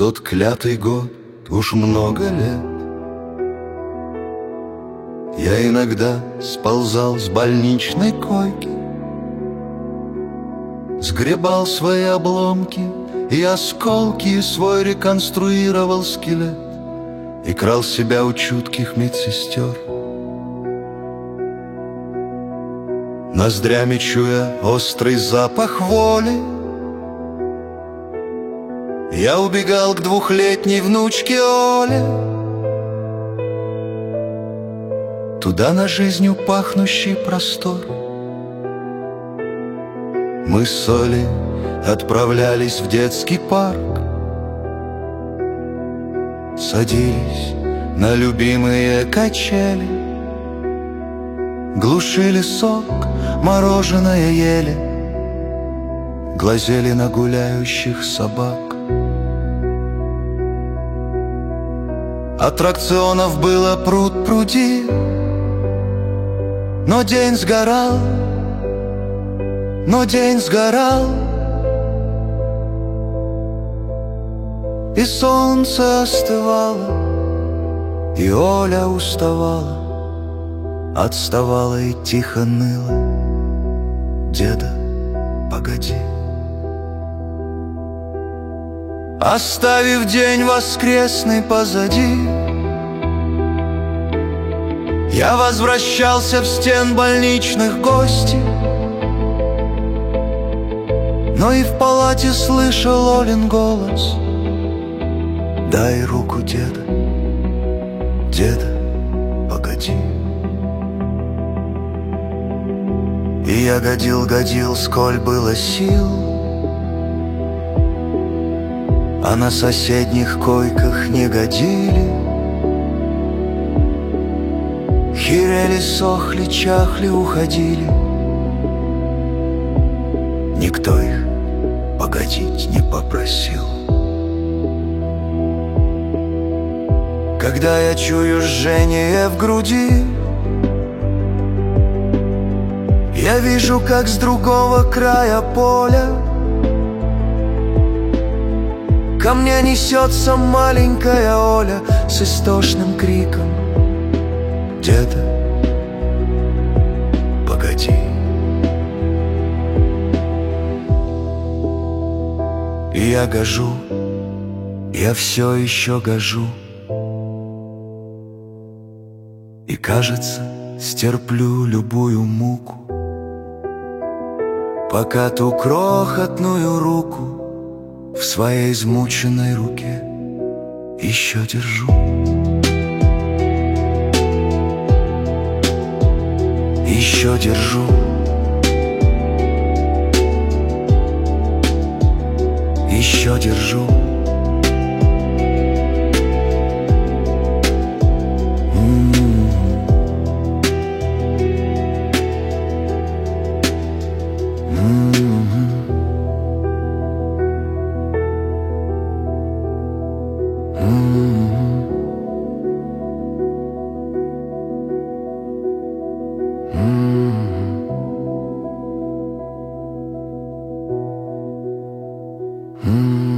тот клятый год уж много лет. Я иногда сползал с больничной койки, сгребал свои обломки и осколки, и свой реконструировал скелет, и крал себя у чутких медсестер. Ноздрями чуя острый запах воли, я убегал к двухлетней внучке Оле, туда на жизнью пахнущий простор. Мы с Олей отправлялись в детский парк, садились на любимые качели, глушили сок, мороженое ели, глазели на гуляющих собак. Аттракционов было пруд-пруди, но день сгорал, но день сгорал, и солнце остывало, и Оля уставала, отставала и тихо ныла: деда, погоди. Оставив день воскресный позади, я возвращался в стен больничных гостей, но и в палате слышал Олин голос: дай руку, деда, деда, погоди. И я годил, сколь было сил, а на соседних койках не годили. Херели, сохли, чахли, уходили. Никто их погодить не попросил. Когда я чую жжение в груди, я вижу, как с другого края поля ко мне несется маленькая Оля с истошным криком: деда, погоди. И я гожу, я все еще гожу, и, кажется, стерплю любую муку, пока ту крохотную руку в своей измученной руке еще держу. Еще держу. Еще держу. Mm-hmm.